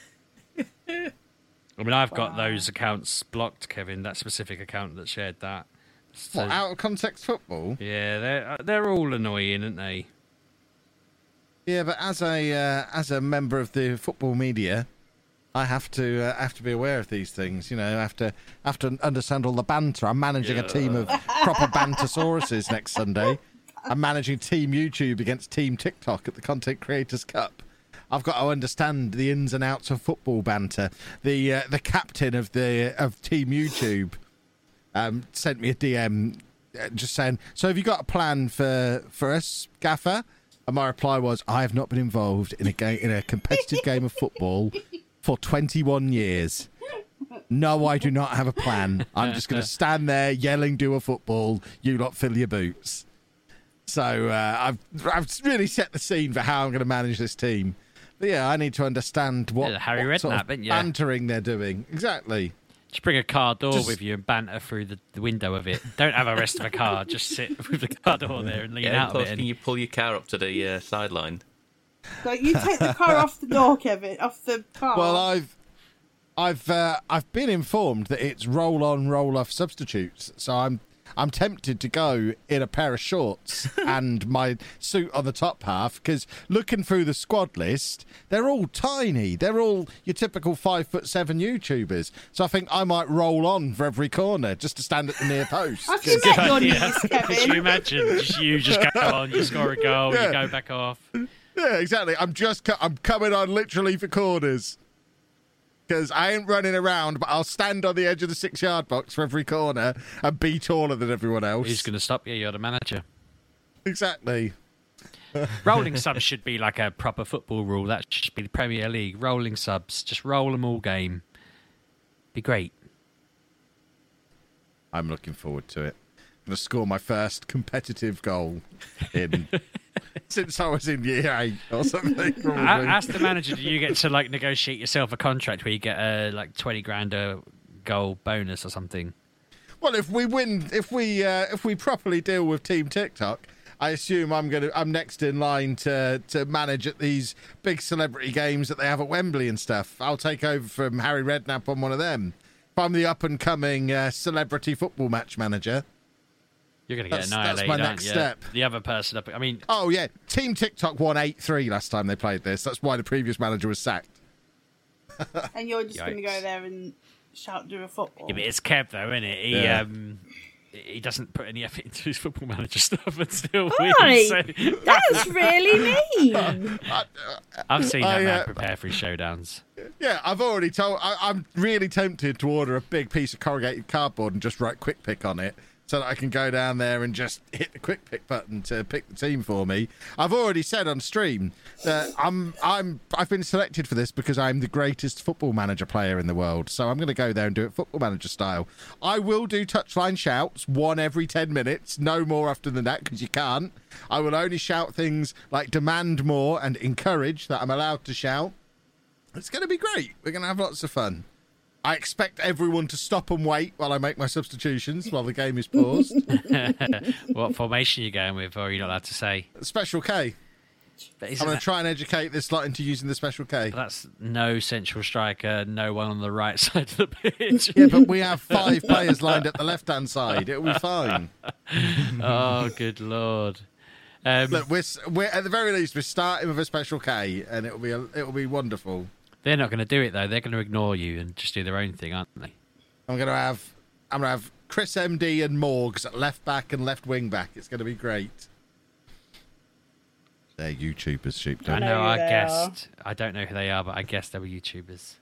I mean, I've got those accounts blocked, Kevin. That specific account that shared that. So, what, out of context football? Yeah, they're all annoying, aren't they? Yeah, but as a member of the football media, I have to be aware of these things. I have to understand all the banter. I'm managing a team of proper bantersauruses next Sunday. I'm managing Team YouTube against Team TikTok at the Content Creators Cup. I've got to understand the ins and outs of football banter. The captain of Team YouTube sent me a DM just saying, "So have you got a plan for us, Gaffer?" And my reply was, "I have not been involved in a competitive game of football for 21 years. No, I do not have a plan. I'm just going to stand there yelling, do a football. You lot fill your boots." So I've really set the scene for how I'm going to manage this team. But yeah, I need to understand what sort of bantering they're doing. Exactly. Just bring a car door with you and banter through the window of it. Don't have a rest of a car. Just sit with the car door there and lean out of it. Can you pull your car up to the sideline? Like, you take the car off the door, Kevin. Off the car. Well, I've been informed that it's roll-on, roll-off substitutes. So I'm tempted to go in a pair of shorts and my suit on the top half, because looking through the squad list, they're all tiny. They're all your typical 5'7" YouTubers. So I think I might roll on for every corner just to stand at the near post. Have you met your niece, Kevin? Could you imagine? You just go on, you score a goal, you go back off. Yeah, exactly. I'm coming on literally for corners. Because I ain't running around, but I'll stand on the edge of the 6-yard box for every corner and be taller than everyone else. Who's going to stop you? You're the manager. Exactly. Rolling subs should be like a proper football rule. That should be the Premier League. Rolling subs. Just roll them all game. Be great. I'm looking forward to it. I'm going to score my first competitive goal since I was in year 8 or something. Ask the manager, do you get to negotiate yourself a contract where you get a 20 grand a goal bonus or something? Well, if we win, if we properly deal with Team TikTok, I assume I'm next in line to manage at these big celebrity games that they have at Wembley and stuff. I'll take over from Harry Redknapp on one of them. If I'm the up and coming celebrity football match manager. You're going to get annihilated, that's my next step. The other person up... Oh, yeah. Team TikTok won 8-3 last time they played this. That's why the previous manager was sacked. And you're just going to go there and shout, do a football. Yeah, but it's Kev, though, isn't it? he doesn't put any effort into his Football Manager stuff and still Why? wins. So That's really mean. I've seen that man prepare for his showdowns. Yeah, I've already told. I'm really tempted to order a big piece of corrugated cardboard and just write Quick Pick on it, so that I can go down there and just hit the Quick Pick button to pick the team for me. I've already said on stream that I've been selected for this because I'm the greatest Football Manager player in the world. So I'm going to go there and do it Football Manager style. I will do touchline shouts, one every 10 minutes, no more often than that because you can't. I will only shout things like demand more and encourage that I'm allowed to shout. It's going to be great. We're going to have lots of fun. I expect everyone to stop and wait while I make my substitutions while the game is paused. What formation are you going with, or are you not allowed to say? Special K. I'm going to try and educate this lot into using the Special K. But that's no central striker, no one on the right side of the pitch. Yeah, but we have 5 players lined at the left-hand side. It'll be fine. Oh, good Lord. Look, we're at the very least, we're starting with a Special K, and it'll be wonderful. They're not going to do it, though. They're going to ignore you and just do their own thing, aren't they? I'm going to have Chris MD and Morgs at left back and left wing back. It's going to be great. They're YouTubers, Sheepdog. I know, I guessed. I don't know who they are, but I guessed they were YouTubers.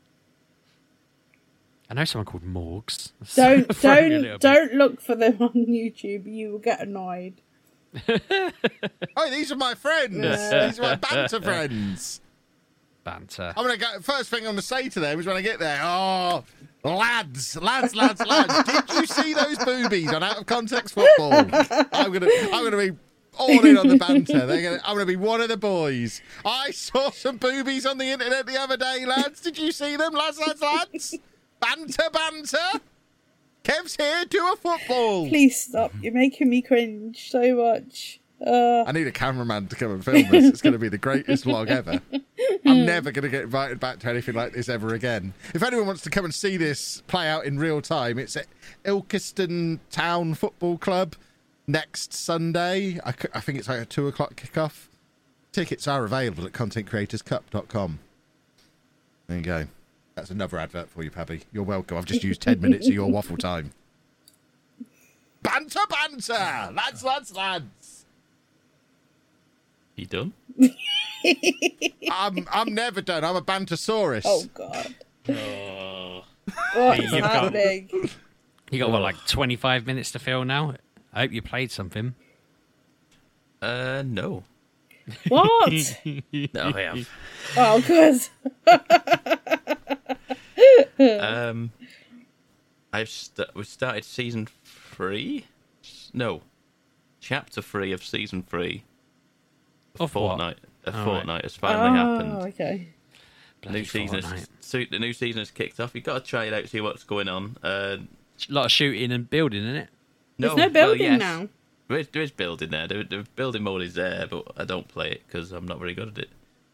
I know someone called Morgs. Don't look for them on YouTube. You will get annoyed. Oh, these are my friends. Yeah. These are my banter friends. Banter. I'm gonna go. First thing I'm gonna say to them is when I get there. Oh, lads! Did you see those boobies on Out of Context Football? I'm gonna be all in on the banter. I'm gonna be one of the boys. I saw some boobies on the internet the other day, lads. Did you see them, lads? Banter. Kev's here. Do a football. Please stop. You're making me cringe so much. I need a cameraman to come and film this. It's going to be the greatest vlog ever. I'm never going to get invited back to anything like this ever again. If anyone wants to come and see this play out in real time, it's at Ilkeston Town Football Club next Sunday. I think it's like a 2 o'clock kickoff. Tickets are available at contentcreatorscup.com. There you go. That's another advert for you, Pabby. You're welcome. I've just used 10 minutes of your waffle time. Banter! Lads! You done? I'm never done. I'm a Bantosaurus. Oh, God. What's happening? You got, like 25 minutes to fill now? I hope you played something. No. What? No, I have. Oh, good. We started season 3? No. Chapter 3 of season 3. A fortnight has finally happened. Okay. The new season has kicked off. You've got to try it out, see what's going on. A lot of shooting and building, isn't it? There's no building now. There is building there. The building mode is there, but I don't play it because I'm not very good at it.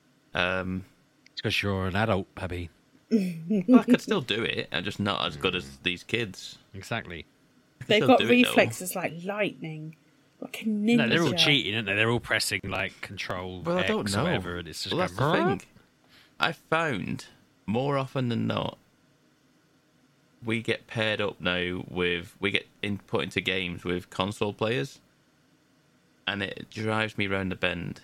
It's because you're an adult, Pabby. Well, I could still do it. I'm just not as good as these kids. Exactly. They've got reflexes like lightning. Like a ninja. No, they're all cheating, aren't they? They're all pressing like Control X I don't know. or whatever, and it's just that's the thing. I found more often than not, we get paired up now with put into games with console players, and it drives me round the bend.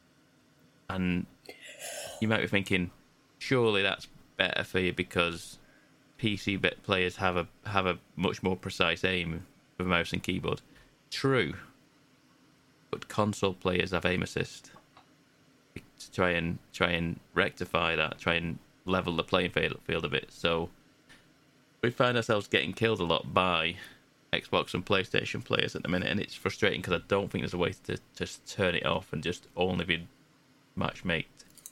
And you might be thinking, surely that's better for you because PC players have a much more precise aim with mouse and keyboard. True. But console players have aim assist to try and rectify that, try and level the playing field a bit. So we find ourselves getting killed a lot by Xbox and PlayStation players at the minute, and it's frustrating because I don't think there's a way to just turn it off and just only be match made.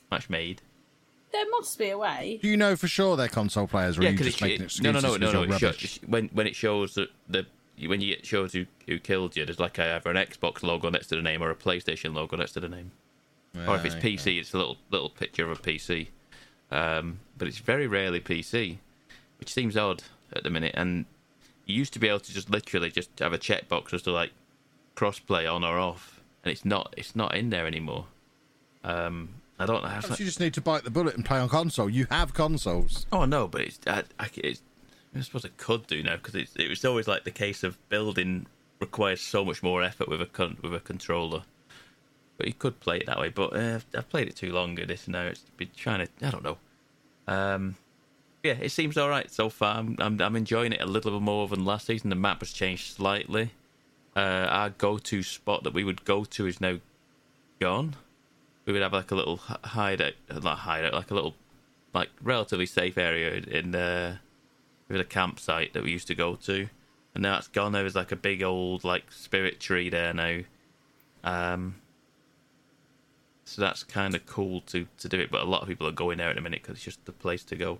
There must be a way. Do you know for sure they're console players, or are you just making excuses? No. When it shows that when you get shows who killed you, there's like either an Xbox logo next to the name or a PlayStation logo next to the name. Or if it's PC, it's a little picture of a PC. But it's very rarely PC, which seems odd at the minute. And you used to be able to just literally just have a checkbox as to like crossplay on or off, and it's not in there anymore. I don't know how. You just need to bite the bullet and play on console. You have consoles. Oh no, but I suppose it could do now, because it was always like the case of building requires so much more effort with a controller. But you could play it that way. But I've played it too long at this now. It's been trying to, I don't know. Yeah, it seems all right so far. I'm enjoying it a little bit more than last season. The map has changed slightly. Our go-to spot that we would go to is now gone. We would have like a little hideout, like a little, like relatively safe area in with a campsite that we used to go to, and now it's gone. There's like a big old like spirit tree there now. So that's kind of cool to do it, but a lot of people are going there in a minute because it's just the place to go.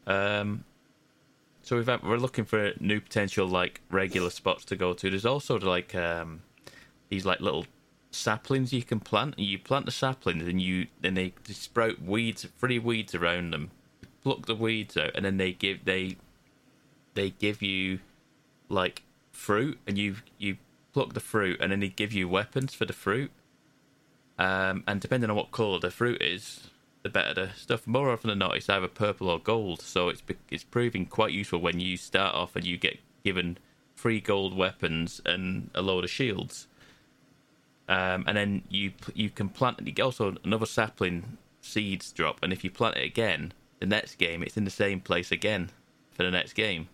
So we're looking for new potential like regular spots to go to. There's also like these like little saplings you can plant, and you plant the saplings, and they sprout weeds, free weeds around them. You pluck the weeds out, and then they give you like fruit, and you pluck the fruit, and then they give you weapons for the fruit. And depending on what colour the fruit is, the better the stuff. More often than not, it's either purple or gold. So it's proving quite useful when you start off and you get given 3 gold weapons and a load of shields. And then you can plant it. Also, another sapling seeds drop, and if you plant it again, the next game it's in the same place again for the next game.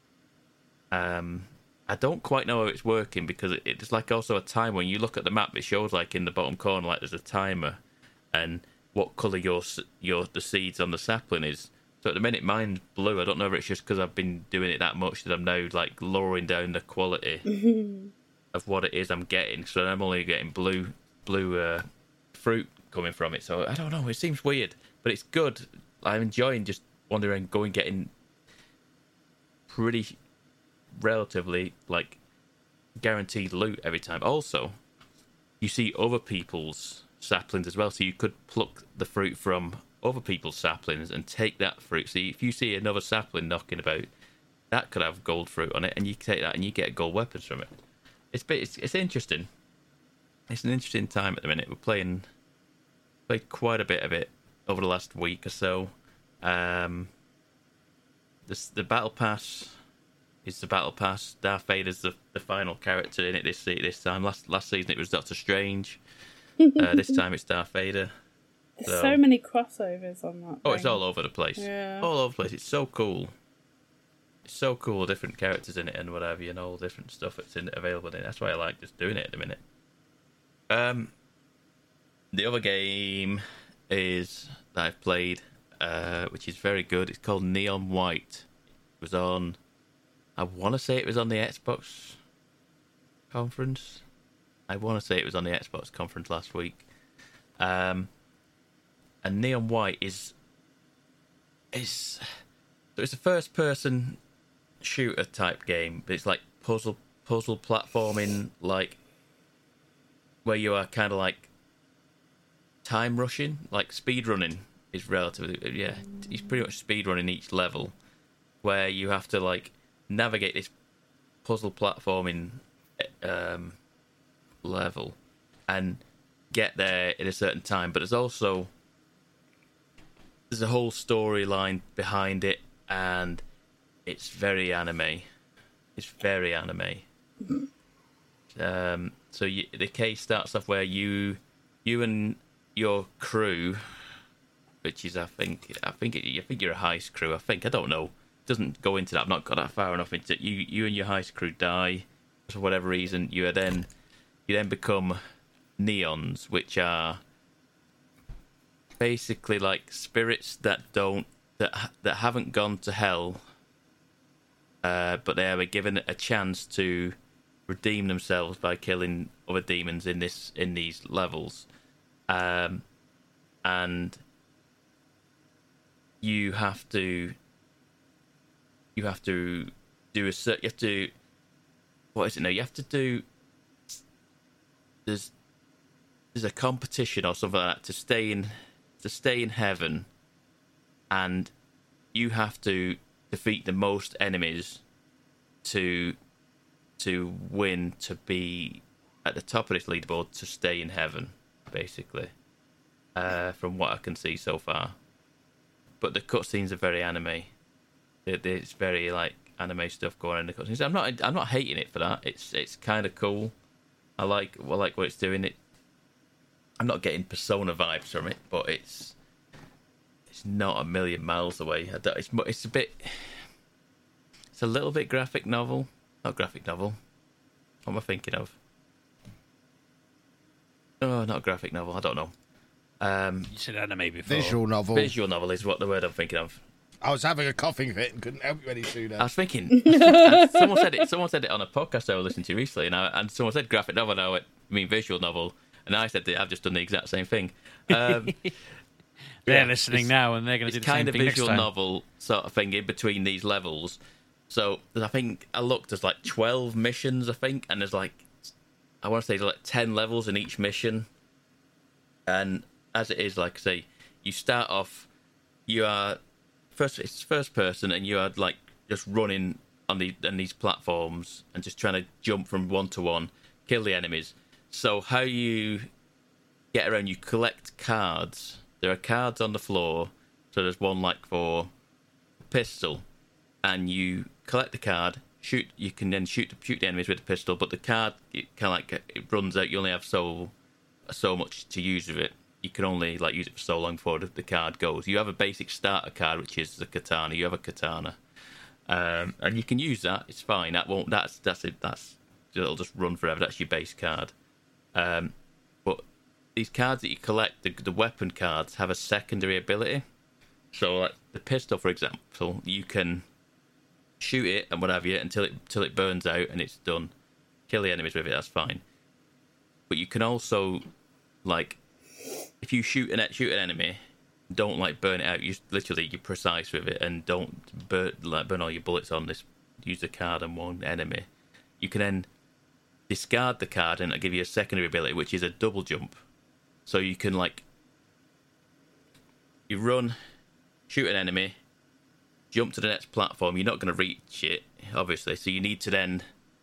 I don't quite know how it's working, because it's like also a timer. When you look at the map, it shows like in the bottom corner like there's a timer and what colour the seeds on the sapling is. So at the minute mine's blue. I don't know if it's just because I've been doing it that much that I'm now like lowering down the quality of what it is I'm getting. So I'm only getting blue fruit coming from it. So I don't know. It seems weird, but it's good. I'm enjoying just wandering, going, getting pretty relatively like guaranteed loot every time. Also, you see other people's saplings as well, so you could pluck the fruit from other people's saplings and take that fruit. So if you see another sapling knocking about, that could have gold fruit on it, and you take that and you get gold weapons from it. It's interesting. It's an interesting time at the minute. We're played quite a bit of it over the last week or so. The battle pass is the battle pass. Darth Vader's the final character in it this time. Last season it was Doctor Strange. This time it's Darth Vader. There's so many crossovers on that. Oh, it's all over the place. Yeah. All over the place. It's so cool. It's so cool, different characters in it and whatever, you know, all different stuff that's available in it. That's why I like just doing it at the minute. The other game that I've played, which is very good. It's called Neon White. It was on, I want to say it was on the Xbox conference. Last week. And Neon White is it's a first person shooter type game, but it's like puzzle platforming, like where you are kind of like time rushing, like speed running is relatively, it's pretty much speed running each level, where you have to like navigate this puzzle platforming level and get there in a certain time. But there's a whole storyline behind it, and it's very anime. So the case starts off where you and your crew, which is I think you're a heist crew. I don't know. It doesn't go into that. I've not got that far enough into it. You and your heist crew die for whatever reason. You then become neons, which are basically like spirits that haven't gone to hell, but they are given a chance to redeem themselves by killing other demons in these levels, and you have to do what is it now? You have to do. There's a competition or something like that to stay in heaven, and you have to defeat the most enemies to win, to be at the top of this leaderboard, to stay in heaven, basically, from what I can see so far. But the cutscenes are very anime. It's very like anime stuff going on in the cutscenes. I'm not hating it for that. It's kind of cool. I like what it's doing. I'm not getting Persona vibes from it, but it's not a million miles away. It's a bit. It's a little bit graphic novel. Not graphic novel. What am I thinking of? Oh, not graphic novel. I don't know. You said anime before. Visual novel. Visual novel is what the word I'm thinking of. I was having a coughing fit and couldn't help you any sooner. I was thinking. Someone said it on a podcast I was listening to recently, and someone said graphic novel. And I went, I mean visual novel, and I said that I've just done the exact same thing. They're listening now, and they're going to do the same thing next time. Kind of visual novel sort of thing in between these levels. So I think I looked. There's like 12 missions, I think, and there's like I want to say there's like 10 levels in each mission. And as it is, like I say, you start off. You are it's first person, and you are like just running on these platforms and just trying to jump from one to one, kill the enemies. So how you get around? You collect cards. There are cards on the floor. So there's one like for a pistol, and you collect the card. Shoot. You can then shoot the enemies with the pistol, but the card it runs out. You only have so much to use of it. You can only like use it for so long before the card goes. You have a basic starter card, which is the katana. You have a katana, and you can use that. It's fine. That's it. It'll just run forever. That's your base card. But these cards that you collect, the weapon cards, have a secondary ability. So, like the pistol, for example, you can shoot it and what have you until it burns out and it's done. Kill the enemies with it. That's fine. But you can also like. If you shoot an enemy, don't like burn it out. You're precise with it, and don't burn all your bullets on this. Use the card on one enemy. You can then discard the card, and it'll give you a secondary ability, which is a double jump. So you can you run, shoot an enemy, jump to the next platform. You're not going to reach it, obviously. So you need to then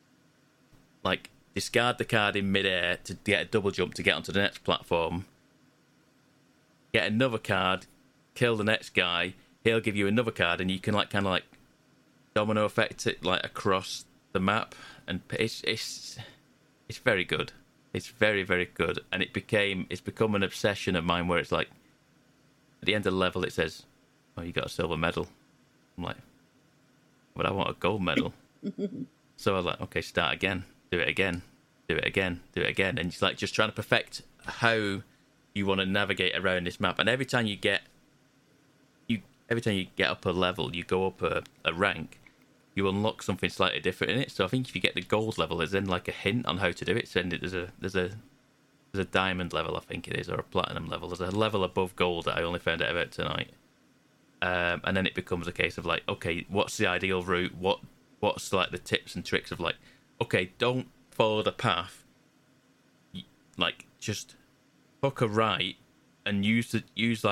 discard the card in midair to get a double jump to get onto the next platform. Get another card, kill the next guy. He'll give you another card, and you can kind of domino effect it across the map. And it's very good. It's very, very good. And it's become an obsession of mine where it's like at the end of the level it says, "Oh, you got a silver medal." I'm like, but I want a gold medal. So I was like, okay, start again, do it again, do it again, do it again, and it's just trying to perfect how you want to navigate around this map. And every time you get up a level, you go up a rank, you unlock something slightly different in it. So I think if you get the gold level, there's then a hint on how to do it. So there's a diamond level, I think it is, or a platinum level. There's a level above gold that I only found out about tonight. And then it becomes a case of okay, what's the ideal route? What's the tips and tricks of okay, don't follow the path. Just hook a right and use the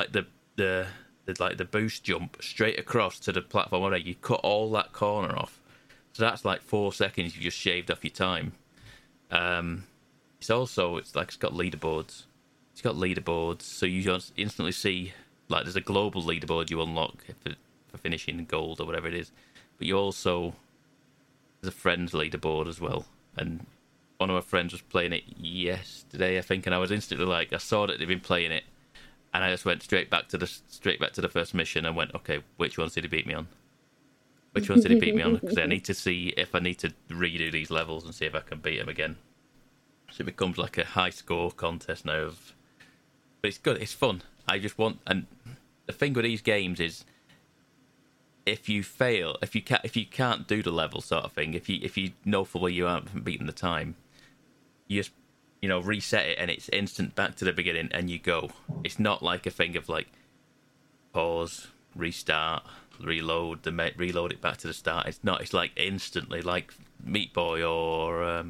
boost jump straight across to the platform where you cut all that corner off. So that's 4 seconds you just shaved off your time. It's got leaderboards. It's got leaderboards, so you just instantly see there's a global leaderboard you unlock for finishing gold or whatever it is. But you also there's a friends leaderboard as well, and one of my friends was playing it yesterday, I think, and I was instantly I saw that they'd been playing it, and I just went straight back to the first mission and went, okay, which ones did he beat me on? Which ones did he beat me on? Because I need to see if I need to redo these levels and see if I can beat him again. So it becomes a high score contest now. But it's good, it's fun. And the thing with these games is, if you fail, if you can't do the level sort of thing, if you know for where you haven't beaten the time, you just reset it and it's instant back to the beginning and you go. It's not a thing of pause, restart, reload it back to the start. It's not. It's instantly Meat Boy or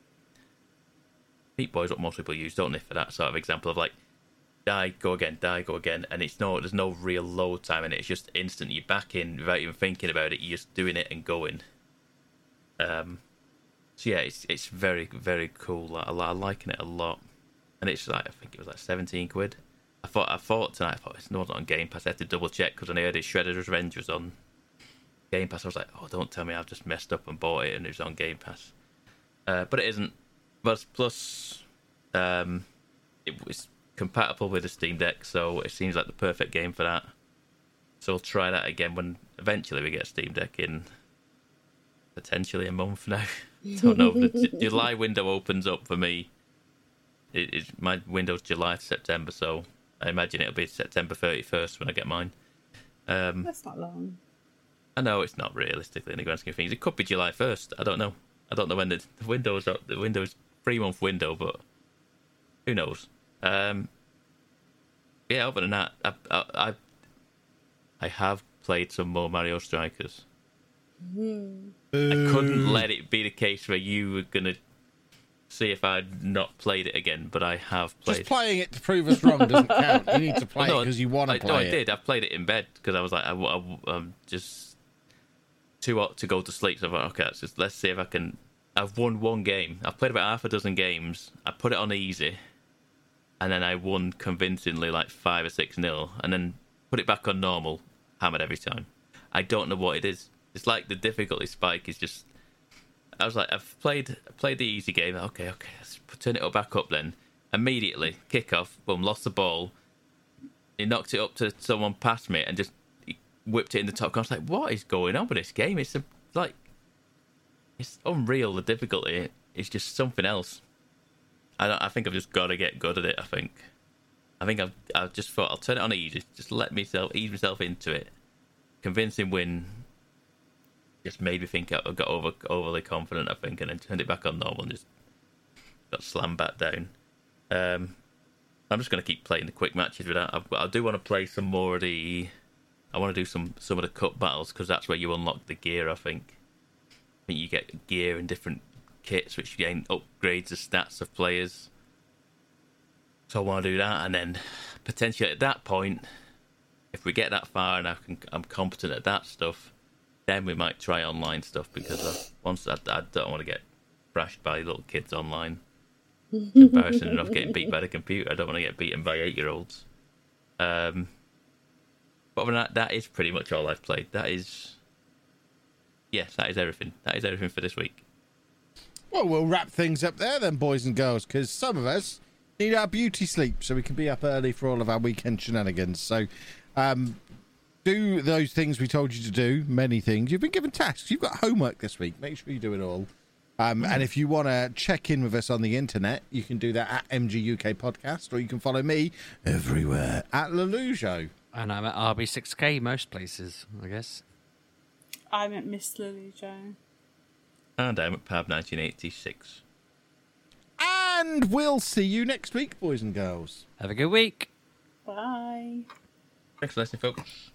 Meat Boy is what most people use, don't they, for that sort of example of die, go again, and there's no real load time in it. It's just instant. You're back in without even thinking about it. You're just doing it and going. So yeah, it's very, very cool. I'm liking it a lot, and it's I think it was 17 quid. I thought tonight. It's not on Game Pass. I had to double check because I heard Shredder's Revenge was on Game Pass. I was like, oh, don't tell me I've just messed up and bought it and it's on Game Pass. But it isn't. Plus, it was compatible with the Steam Deck, so it seems like the perfect game for that. So we'll try that again when eventually we get Steam Deck in potentially a month now. Don't know. The July window opens up for me. My window's July to September, so I imagine it'll be September 31st when I get mine. That's not long. I know it's not realistically in the grand scheme of things. It could be July 1st. I don't know. I don't know when the window's up. The window's 3-month window, but who knows? Yeah. Other than that, I have played some more Mario Strikers. I couldn't let it be the case where you were gonna see if I'd not played it again, but I have played. Just playing it to prove us wrong doesn't count. You need to play it because you want to play it. No, I did. I played it in bed because I was like, I'm just too hot to go to sleep. So I thought, okay, let's see if I can. I've won one game. I've played about half a dozen games. I put it on easy, and then I won convincingly, like 5 or 6-0, and then put it back on normal, hammered every time. I don't know what it is. It's like the difficulty spike is just. I was like, I've played the easy game. Okay, let's turn it back up then. Immediately, kick off, boom, lost the ball. He knocked it up to someone past me and just whipped it in the top corner. I was like, what is going on with this game? It's unreal. The difficulty is just something else. I think I've just got to get good at it. I think I've just thought I'll turn it on easy. Just ease myself into it. Convincing win. Just made me think I got overly confident, I think, and then turned it back on normal and just got slammed back down. I'm just going to keep playing the quick matches with that. I do want to play some more of the. I want to do some of the cup battles because that's where you unlock the gear. I think you get gear in different kits, which again upgrades the stats of players. So I want to do that, and then potentially at that point, if we get that far and I'm competent at that stuff. Then we might try online stuff because I don't want to get thrashed by little kids online. It's embarrassing enough getting beat by the computer. I don't want to get beaten by 8-year-olds. But other than that is pretty much all I've played. That is everything. That is everything for this week. Well, we'll wrap things up there then, boys and girls, because some of us need our beauty sleep so we can be up early for all of our weekend shenanigans. So, do those things we told you to do, many things. You've been given tasks. You've got homework this week. Make sure you do it all. And if you want to check in with us on the internet, you can do that at MGUK Podcast, or you can follow me everywhere at Lelujo. And I'm at RB6K most places, I guess. I'm at Miss Lelujo. And I'm at Pab 1986. And we'll see you next week, boys and girls. Have a good week. Bye. Thanks for listening, folks.